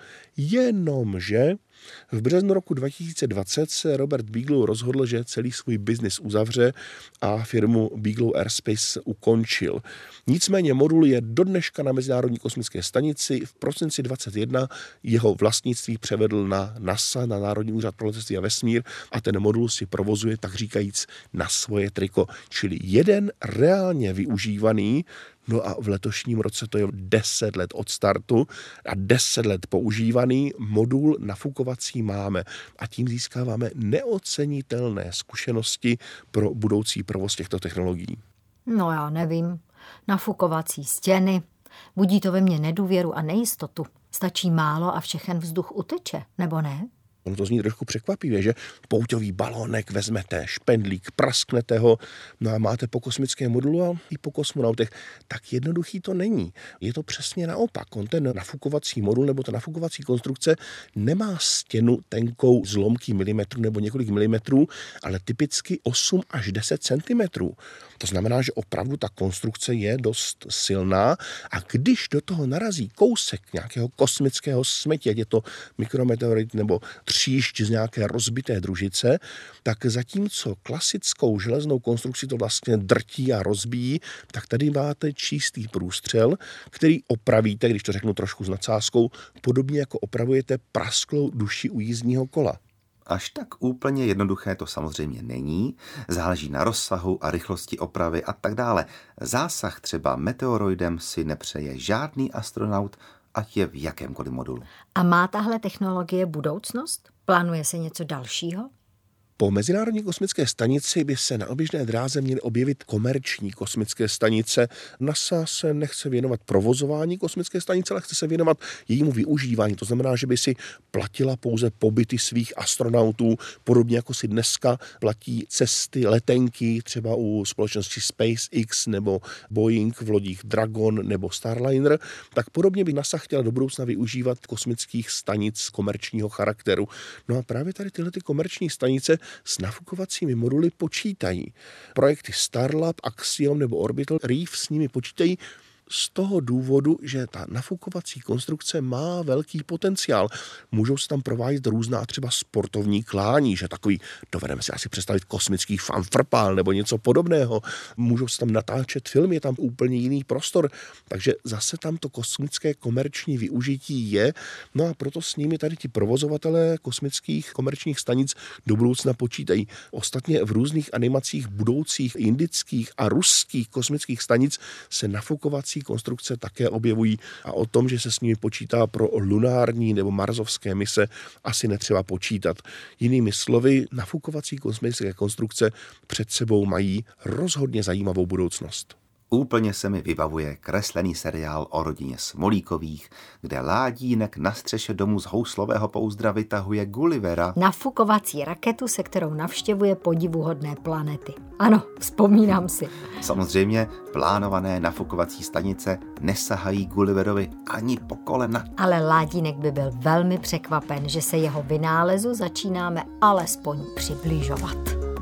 jenomže v březnu roku dva tisíce dvacet se Robert Beagle rozhodl, že celý svůj biznis uzavře a firmu Beagle Airspace ukončil. Nicméně modul je do dneška na Mezinárodní kosmické stanici. V prosinci dvacet jedna jeho vlastnictví převedl na NASA, na Národní úřad pro letectví a vesmír, a ten modul si provozuje tak říkajíc na svoje triko. Čili jeden reálně využívaný. No a v letošním roce to je deset let od startu a deset let používaný modul nafukovací máme a tím získáváme neocenitelné zkušenosti pro budoucí provoz těchto technologií. No já nevím. Nafukovací stěny. Budí to ve mně nedůvěru a nejistotu. Stačí málo a všechen vzduch uteče, nebo ne? Ono to zní trošku překvapivě, že pouťový balónek vezmete, špendlík, prasknete ho, no a máte po kosmickém modulu a i po kosmonautech. Tak jednoduchý to není. Je to přesně naopak. On ten nafukovací modul nebo ta nafukovací konstrukce nemá stěnu tenkou zlomky milimetrů nebo několik milimetrů, ale typicky osm až deset centimetrů. To znamená, že opravdu ta konstrukce je dost silná a když do toho narazí kousek nějakého kosmického smetí, ať je to mikrometeorit nebo tříšť z nějaké rozbité družice, tak zatímco klasickou železnou konstrukci to vlastně drtí a rozbíjí, tak tady máte čistý průstřel, který opravíte, když to řeknu trošku s nadsázkou, podobně jako opravujete prasklou duši u jízdního kola. Až tak úplně jednoduché to samozřejmě není, záleží na rozsahu a rychlosti opravy a tak dále. Zásah třeba meteoroidem si nepřeje žádný astronaut, ať je v jakémkoliv modulu. A má tahle technologie budoucnost? Plánuje se něco dalšího? Po Mezinárodní kosmické stanici by se na oběžné dráze měly objevit komerční kosmické stanice. NASA se nechce věnovat provozování kosmické stanice, ale chce se věnovat jejímu využívání. To znamená, že by si platila pouze pobyty svých astronautů, podobně jako si dneska platí cesty, letenky, třeba u společnosti SpaceX nebo Boeing v lodích Dragon nebo Starliner. Tak podobně by NASA chtěla do budoucna využívat kosmických stanic komerčního charakteru. No a právě tady tyhle ty komerční stanice s nafukovacími moduly počítají. Projekty Starlab, Axiom nebo Orbital Reef s nimi počítají z toho důvodu, že ta nafukovací konstrukce má velký potenciál. Můžou se tam provádět různá třeba sportovní klání, že takový, dovedeme si asi představit kosmický fanfrpál nebo něco podobného. Můžou se tam natáčet filmy, je tam úplně jiný prostor, takže zase tam to kosmické komerční využití je. No a proto s nimi tady ti provozovatelé kosmických komerčních stanic do budoucna počítají. Ostatně v různých animacích budoucích indických a ruských kosmických stanic se nafukovací konstrukce také objevují a o tom, že se s nimi počítá pro lunární nebo marsovské mise, asi netřeba počítat. Jinými slovy, nafukovací kosmické konstrukce před sebou mají rozhodně zajímavou budoucnost. Úplně se mi vybavuje kreslený seriál o rodině Smolíkových, kde Ládínek na střeše domu z houslového pouzdra vytahuje Gullivera. Nafukovací raketu, se kterou navštěvuje podivuhodné planety. Ano, vzpomínám si. Samozřejmě plánované nafukovací stanice nesahají Gulliverovi ani po kolena. Ale Ládínek by byl velmi překvapen, že se jeho vynálezu začínáme alespoň přibližovat.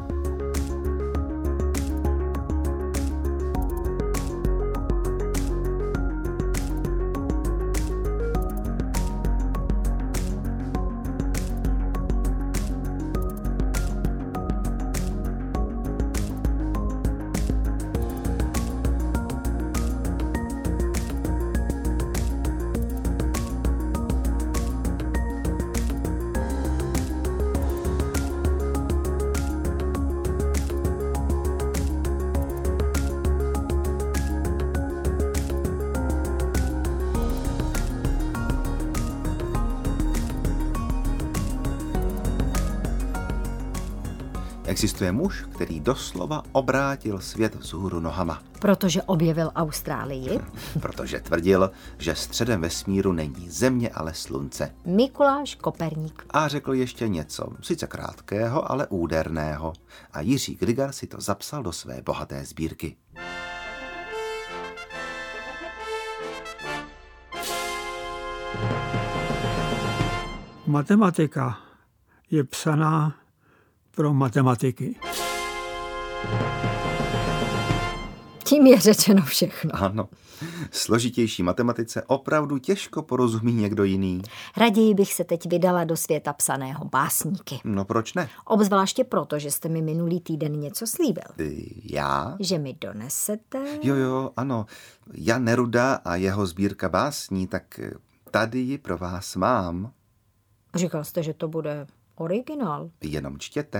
Existuje muž, který doslova obrátil svět vzhůru nohama. Protože objevil Austrálii. Protože tvrdil, že středem vesmíru není země, ale slunce. Mikuláš Koperník. A řekl ještě něco, sice krátkého, ale úderného. A Jiří Grigar si to zapsal do své bohaté sbírky. Matematika je psaná pro matematiky. Tím je řečeno všechno. Ano, složitější matematice opravdu těžko porozumí někdo jiný. Raději bych se teď vydala do světa psaného básníky. No proč ne? Obzvláště proto, že jste mi minulý týden něco slíbil. Já? Že mi donesete? Jo, jo, ano. Jan Neruda a jeho sbírka básní, tak tady ji pro vás mám. Říkal jste, že to bude originál. Jenom čtěte.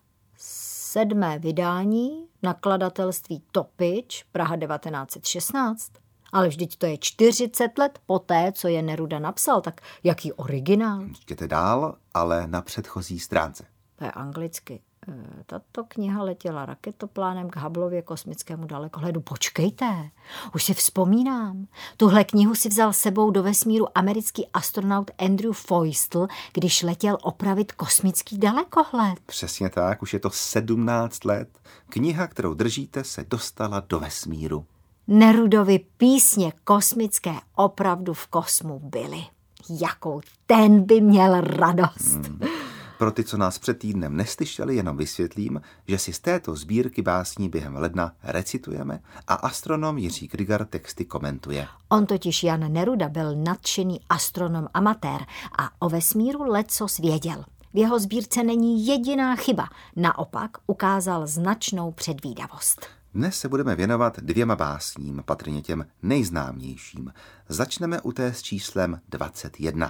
Sedmé vydání, nakladatelství Topič, Praha devatenáct set šestnáct. Ale vždyť to je čtyřicet let poté, co je Neruda napsal, tak jaký originál? Čtěte dál, ale na předchozí stránce. To je anglicky. Tato kniha letěla raketoplánem k Hubbleově kosmickému dalekohledu. Počkejte, už si vzpomínám. Tuhle knihu si vzal sebou do vesmíru americký astronaut Andrew Feustel, když letěl opravit kosmický dalekohled. Přesně tak, už je to sedmnáct let. Kniha, kterou držíte, se dostala do vesmíru. Nerudovy písně kosmické opravdu v kosmu byly. Jakou ten by měl radost. Hmm. Pro ty, co nás před týdnem neslyšeli, jenom vysvětlím, že si z této sbírky básní během ledna recitujeme a astronom Jiří Grigar texty komentuje. On totiž Jan Neruda byl nadšený astronom amatér a o vesmíru lecos věděl. V jeho sbírce není jediná chyba, naopak ukázal značnou předvídavost. Dnes se budeme věnovat dvěma básním, patrně těm nejznámějším. Začneme u té s číslem dvacet jedna.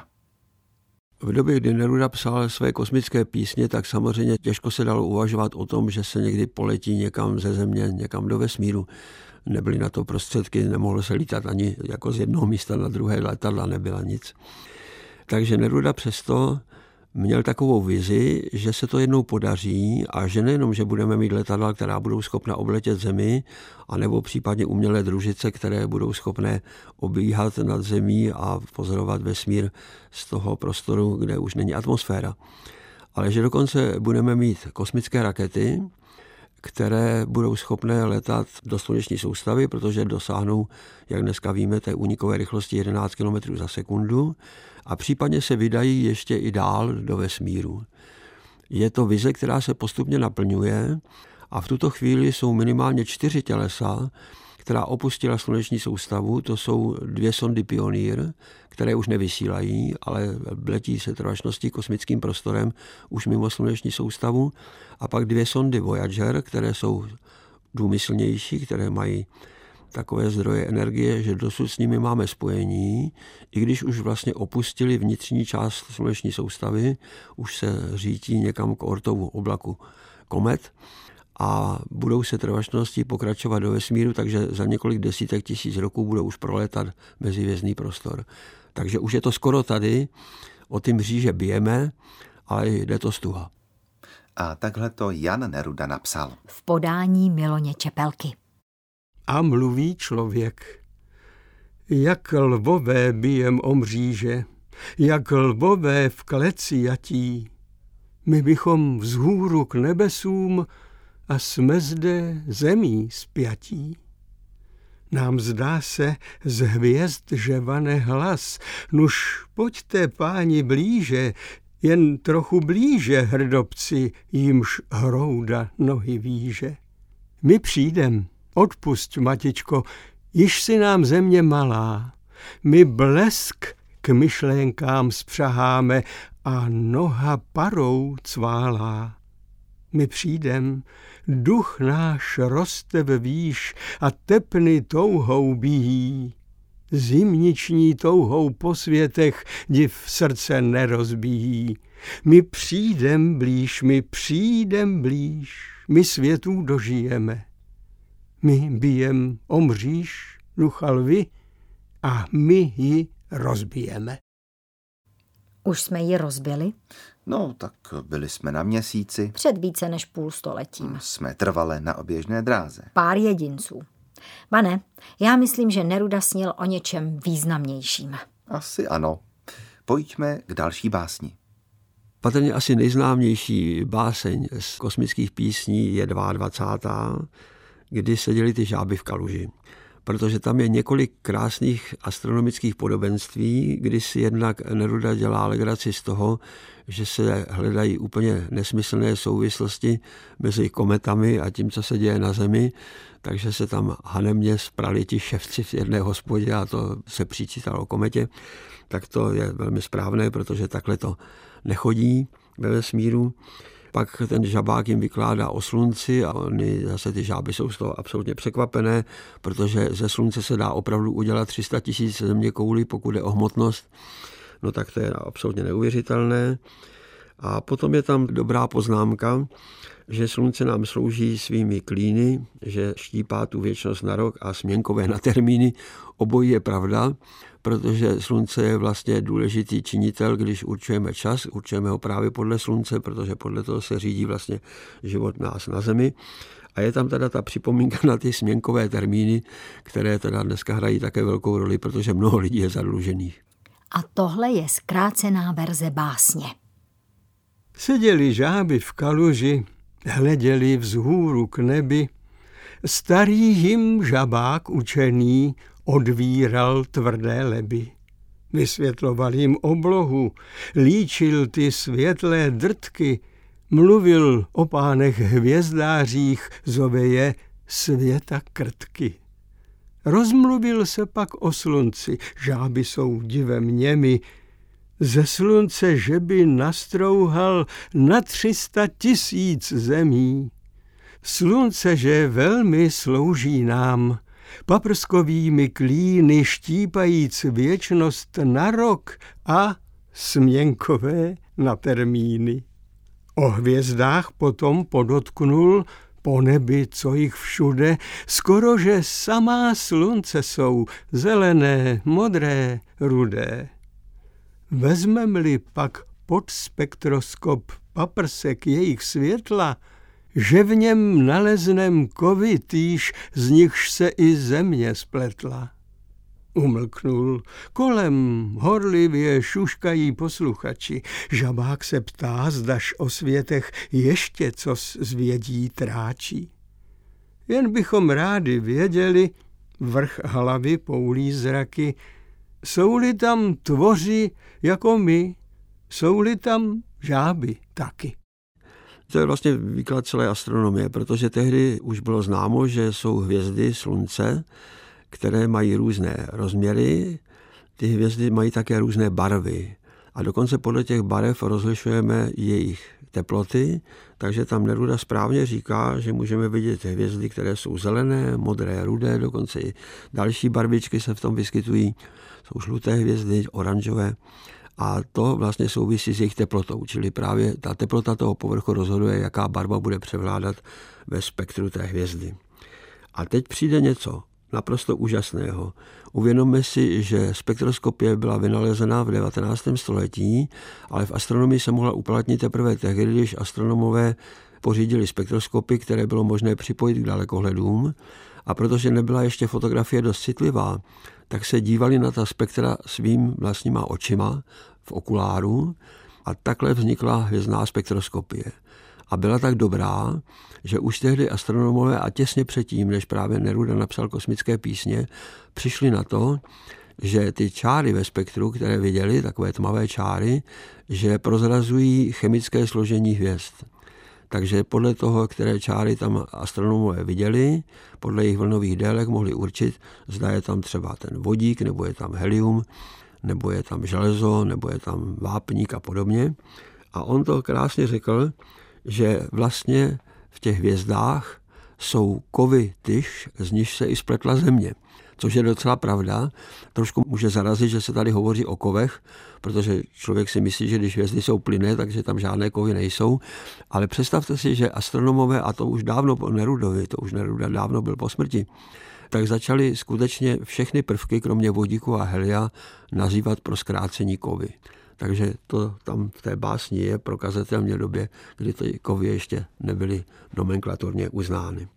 V době, kdy Neruda psal své kosmické písně, tak samozřejmě těžko se dalo uvažovat o tom, že se někdy poletí někam ze země, někam do vesmíru. Nebyly na to prostředky, nemohlo se lítat ani jako z jednoho místa na druhé, letadla nebyla nic. Takže Neruda přesto měl takovou vizi, že se to jednou podaří a že nejenom, že budeme mít letadla, která budou schopna obletět Zemi, anebo případně umělé družice, které budou schopné obíhat nad Zemí a pozorovat vesmír z toho prostoru, kde už není atmosféra. Ale že dokonce budeme mít kosmické rakety, které budou schopné letat do sluneční soustavy, protože dosáhnou, jak dneska víme, té únikové rychlosti jedenáct kilometrů za sekundu a případně se vydají ještě i dál do vesmíru. Je to vize, která se postupně naplňuje a v tuto chvíli jsou minimálně čtyři tělesa, která opustila sluneční soustavu, to jsou dvě sondy Pioneer, které už nevysílají, ale letí se trvačností kosmickým prostorem už mimo sluneční soustavu. A pak dvě sondy Voyager, které jsou důmyslnější, které mají takové zdroje energie, že dosud s nimi máme spojení, i když už vlastně opustili vnitřní část sluneční soustavy, už se řítí někam k Oortovu oblaku komet a budou se trvačností pokračovat do vesmíru, takže za několik desítek tisíc roků budou už proletat mezihvězdný prostor. Takže už je to skoro tady, o ty mříže bijeme, ale jde to stuha. A takhle to Jan Neruda napsal. V podání Miloně Čepelky. A mluví člověk, jak lvové bijem o mříže, jak lvové v kleci jatí. My bychom vzhůru k nebesům a jsme zde zemí spjatí. Nám zdá se z hvězd, že vane hlas, nuž pojďte, páni, blíže, jen trochu blíže, hrdobci, jimž hrouda nohy víže. My přijdem, odpusť, matičko, již si nám země malá, my blesk k myšlenkám spřaháme a noha parou cválá. My přijdem, duch náš roste ve výš a tepny touhou bíjí. Zimniční touhou po světech div srdce nerozbíjí. My přijdem blíž, my přijdem blíž, my světů dožijeme. My bijem o mříž, ducha lvy, a my ji rozbijeme. Už jsme ji rozbili? No, tak byli jsme na měsíci. Před více než půl stoletím. Jsme trvale na oběžné dráze. Pár jedinců. Pane, já myslím, že Neruda snil o něčem významnějším. Asi ano. Pojďme k další básni. Patrně asi nejznámější báseň z kosmických písní je dvacátá druhá kdy seděly ty žáby v kaluži. Protože tam je několik krásných astronomických podobenství, kdy si jednak Neruda dělá legraci z toho, že se hledají úplně nesmyslné souvislosti mezi kometami a tím, co se děje na Zemi, takže se tam hanebně sprali ti ševci v jedné hospodě a to se přičítalo kometě. Tak to je velmi správné, protože takhle to nechodí ve vesmíru. Pak ten žabák jim vykládá o slunci a oni zase ty žáby jsou z toho absolutně překvapené, protože ze slunce se dá opravdu udělat tři sta tisíc zeměkoulí, pokud je o hmotnost. No tak to je absolutně neuvěřitelné. A potom je tam dobrá poznámka, že slunce nám slouží svými klíny, že štípá tu věčnost na rok a směnkové na termíny. Obojí je pravda, protože slunce je vlastně důležitý činitel, když určujeme čas, určujeme ho právě podle slunce, protože podle toho se řídí vlastně život nás na Zemi. A je tam teda ta připomínka na ty směnkové termíny, které teda dneska hrají také velkou roli, protože mnoho lidí je zadlužených. A tohle je zkrácená verze básně. Seděli žáby v kaluži, hleděli vzhůru k nebi, starý jim žabák učený odvíral tvrdé leby. Vysvětloval jim oblohu, líčil ty světlé drtky, mluvil o pánech hvězdářích, zove je světa krtky. Rozmluvil se pak o slunci, žáby jsou divem němi, ze slunce, že by nastrouhal na tři sta tisíc zemí. Slunce, že velmi slouží nám, paprskovými klíny štípajíc věčnost na rok a směnkové na termíny. O hvězdách potom podotknul, po nebi, co jich všude, skoro že samá slunce jsou, zelené, modré, rudé. Vezmem-li pak pod spektroskop paprsek jejich světla, že v něm naleznem kovy týž, z nichž se i země spletla. Umlknul, kolem horlivě šuškají posluchači, žabák se ptá, zdaž o světech ještě co zvědí tráčí. Jen bychom rádi věděli, vrch hlavy poulí zraky, jsou-li tam tvoři jako my, jsou-li tam žáby taky. To je vlastně výklad celé astronomie, protože tehdy už bylo známo, že jsou hvězdy Slunce, které mají různé rozměry, ty hvězdy mají také různé barvy. A dokonce podle těch barev rozlišujeme jejich teploty, takže tam Neruda správně říká, že můžeme vidět hvězdy, které jsou zelené, modré, rudé, dokonce i další barvičky se v tom vyskytují. Jsou žluté hvězdy, oranžové. A to vlastně souvisí s jejich teplotou, čili právě ta teplota toho povrchu rozhoduje, jaká barva bude převládat ve spektru té hvězdy. A teď přijde něco naprosto úžasného. Uvědomme si, že spektroskopie byla vynalezena v devatenáctém století, ale v astronomii se mohla uplatnit teprve tehdy, když astronomové pořídili spektroskopy, které bylo možné připojit k dalekohledům, a protože nebyla ještě fotografie dost citlivá, tak se dívali na ta spektra svým vlastníma očima v okuláru a takhle vznikla hvězdná spektroskopie. A byla tak dobrá, že už tehdy astronomové a těsně předtím, než právě Neruda napsal kosmické písně, přišli na to, že ty čáry ve spektru, které viděli, takové tmavé čáry, že prozrazují chemické složení hvězd. Takže podle toho, které čáry tam astronomové viděli, podle jejich vlnových délek mohli určit, zda je tam třeba ten vodík, nebo je tam helium, nebo je tam železo, nebo je tam vápník a podobně. A on to krásně řekl, že vlastně v těch hvězdách jsou kovy tyž, z níž se i spletla Země. Což je docela pravda. Trošku může zarazit, že se tady hovoří o kovech, protože člověk si myslí, že když hvězdy jsou plynné, takže tam žádné kovy nejsou. Ale představte si, že astronomové, a to už dávno po Nerudovi, to už Neruda dávno byl po smrti, tak začali skutečně všechny prvky, kromě vodíku a helia, nazývat pro zkrácení kovy. Takže to tam v té básni je prokazatelně v době, kdy ty kovy ještě nebyly nomenklaturně uznány.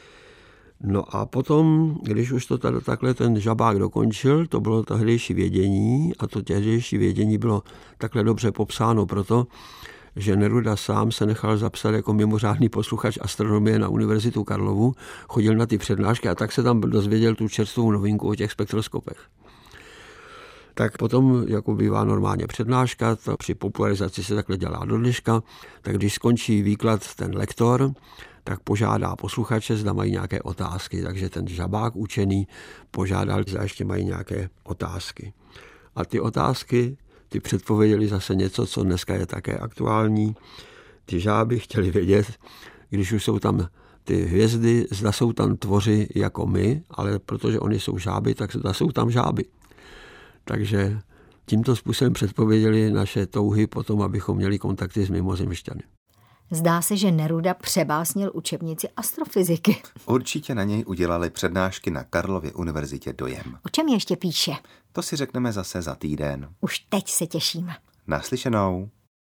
No a potom, když už to tady takhle ten žabák dokončil, to bylo tehdejší vědění a to tehdejší vědění bylo takhle dobře popsáno proto, že Neruda sám se nechal zapsat jako mimořádný posluchač astronomie na Univerzitu Karlovu, chodil na ty přednášky a tak se tam dozvěděl tu čerstvou novinku o těch spektroskopech. Tak potom, jako bývá normálně přednáška, to při popularizaci se takhle dělá do dneška, tak když skončí výklad ten lektor, tak požádá posluchače, zda mají nějaké otázky. Takže ten žabák učený požádal, zda ještě mají nějaké otázky. A ty otázky, ty předpověděli zase něco, co dneska je také aktuální. Ty žáby chtěli vědět, když už jsou tam ty hvězdy, zda jsou tam tvoři jako my, ale protože oni jsou žáby, tak zda jsou tam žáby. Takže tímto způsobem předpověděli naše touhy potom, abychom měli kontakty s mimozemšťany. Zdá se, že Neruda přebásnil učebnici astrofyziky. Určitě na něj udělali přednášky na Karlově univerzitě dojem. O čem ještě píše? To si řekneme zase za týden. Už teď se těšíme. Naslyšenou.